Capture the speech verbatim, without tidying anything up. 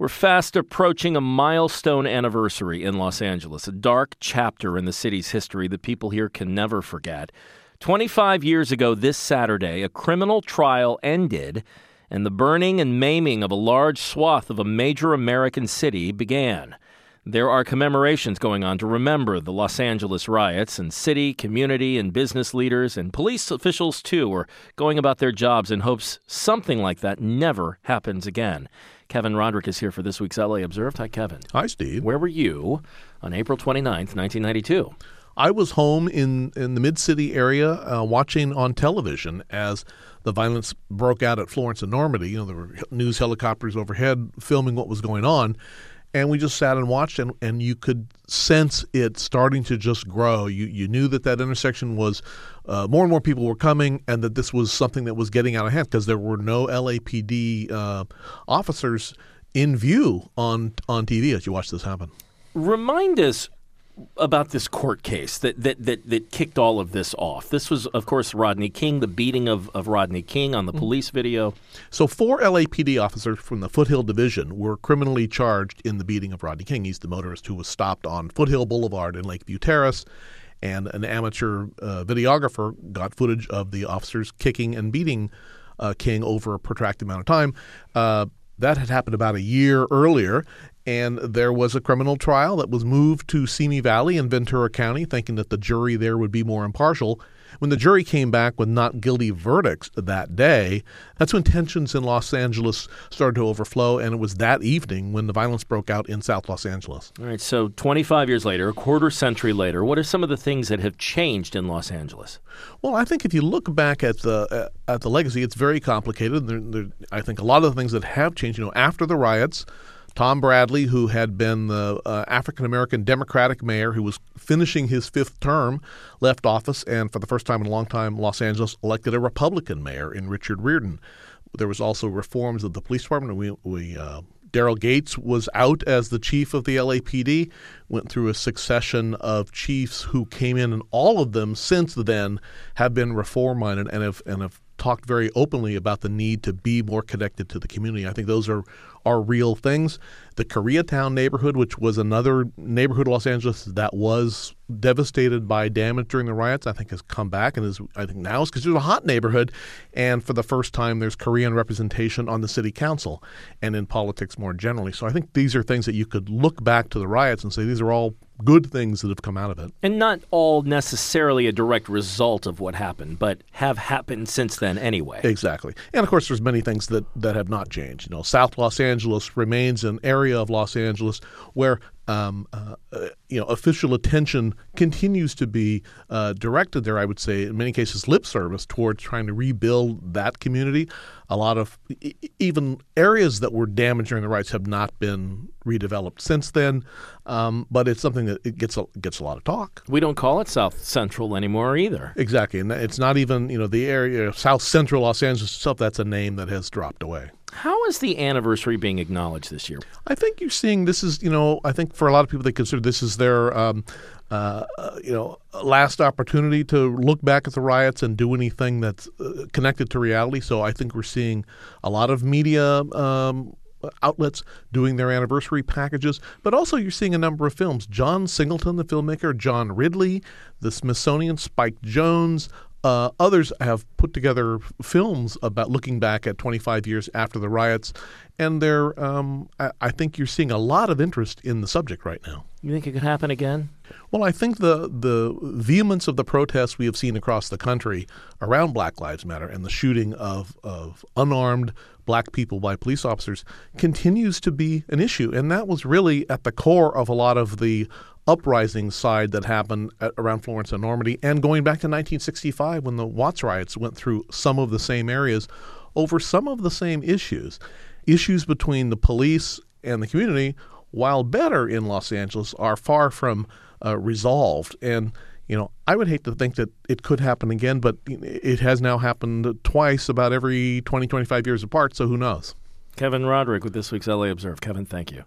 We're fast approaching a milestone anniversary in Los Angeles, a dark chapter in the city's history that people here can never forget. twenty-five years ago this Saturday, a criminal trial ended and the burning and maiming of a large swath of a major American city began. There are commemorations going on to remember the Los Angeles riots, and city, community, and business leaders and police officials, too, are going about their jobs in hopes something like that never happens again. Kevin Roderick is here for this week's L A Observed. Hi, Kevin. Hi, Steve. Where were you on April twenty-ninth, nineteen ninety-two? I was home in, in the Mid-City area uh, watching on television as the violence broke out at Florence and Normandy. You know, there were news helicopters overhead filming what was going on. And we just sat and watched, and, and you could sense it starting to just grow. You you knew that that intersection was uh, more and more people were coming, and that this was something that was getting out of hand because there were no L A P D uh, officers in view on on T V as you watched this happen. Remind us about this court case that, that that that kicked all of this off. This was, of course, Rodney King, the beating of, of Rodney King on the police video. So four L A P D officers from the Foothill Division were criminally charged in the beating of Rodney King. He's the motorist who was stopped on Foothill Boulevard in Lakeview Terrace, and an amateur uh, videographer got footage of the officers kicking and beating uh, King over a protracted amount of time. Uh, that had happened about a year earlier. And there was a criminal trial that was moved to Simi Valley in Ventura County, thinking that the jury there would be more impartial. When the jury came back with not guilty verdicts that day, that's when tensions in Los Angeles started to overflow, and it was that evening when the violence broke out in South Los Angeles. All right, so twenty-five years later, a quarter century later, what are some of the things that have changed in Los Angeles? Well, I think if you look back at the uh, at the legacy, it's very complicated. There, there, I think a lot of the things that have changed, you know, after the riots, Tom Bradley, who had been the uh, African-American Democratic mayor who was finishing his fifth term, left office, and for the first time in a long time, Los Angeles elected a Republican mayor in Richard Riordan. There was also reforms of the police department. We, we uh, Daryl Gates was out as the chief of the L A P D, went through a succession of chiefs who came in, and all of them since then have been reform-minded and have, and have talked very openly about the need to be more connected to the community. I think those are, are real things. The Koreatown neighborhood, which was another neighborhood of Los Angeles that was devastated by damage during the riots, I think has come back and is, I think now is considered a hot neighborhood. And for the first time, there's Korean representation on the city council and in politics more generally. So I think these are things that you could look back to the riots and say these are all good things that have come out of it. And not all necessarily a direct result of what happened, but have happened since then anyway. Exactly. And, of course, there's many things that, that have not changed. You know, South Los Angeles remains an area of Los Angeles where Um, uh, uh, you know, official attention continues to be uh, directed there, I would say, in many cases, lip service towards trying to rebuild that community. A lot of e- even areas that were damaged during the riots have not been redeveloped since then, um, but it's something that it gets a, gets a lot of talk. We don't call it South Central anymore either. Exactly, and it's not even, you know, the area of South Central Los Angeles itself, that's a name that has dropped away. How is the anniversary being acknowledged this year? I think you're seeing this is, you know, I think for a lot of people, they consider this is their, um, uh, uh, you know, last opportunity to look back at the riots and do anything that's uh, connected to reality. So I think we're seeing a lot of media um, outlets doing their anniversary packages, but also you're seeing a number of films. John Singleton, the filmmaker, John Ridley, the Smithsonian, Spike Jonze, Uh, others have put together films about looking back at twenty-five years after the riots, and they're, um, I, I think you're seeing a lot of interest in the subject right now. You think it could happen again? Well, I think the the vehemence of the protests we have seen across the country around Black Lives Matter and the shooting of, of unarmed black people by police officers continues to be an issue, and that was really at the core of a lot of the uprising side that happened at, around Florence and Normandy, and going back to nineteen sixty-five when the Watts riots went through some of the same areas over some of the same issues. Issues between the police and the community, while better in Los Angeles, are far from uh, resolved. And, you know, I would hate to think that it could happen again, but it has now happened twice about every twenty, twenty-five years apart, so who knows? Kevin Roderick with this week's L A Observed. Kevin, thank you.